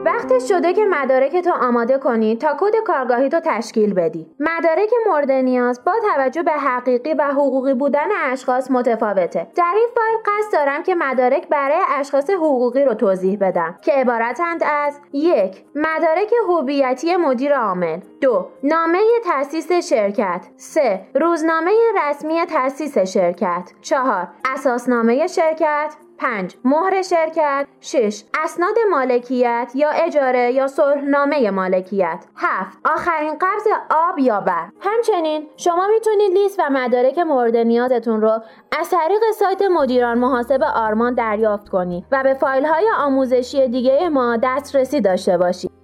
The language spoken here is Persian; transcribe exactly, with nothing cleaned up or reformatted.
وقت شده که مدارکتو آماده کنی تا کد کارگاهی تو تشکیل بدی. مدارک مورد نیاز با توجه به حقیقی و حقوقی بودن اشخاص متفاوته. در این فایل قصد دارم که مدارک برای اشخاص حقوقی رو توضیح بدم که عبارتند از: یک. مدارک هویتی مدیر عامل. دو. نامه تأسیس شرکت. سه. روزنامه رسمی تأسیس شرکت. چهار. اساسنامه شرکت. پنج. مهر شرکت. شش. اسناد مالکیت یا اجاره یا صلحنامه مالکیت. هفت. آخرین قبض آب یا برق. همچنین شما میتونید لیست و مدارک مورد نیازتون رو از طریق سایت مدیران محاسب آرمان دریافت کنید و به فایل های آموزشی دیگه ما دسترسی داشته باشید.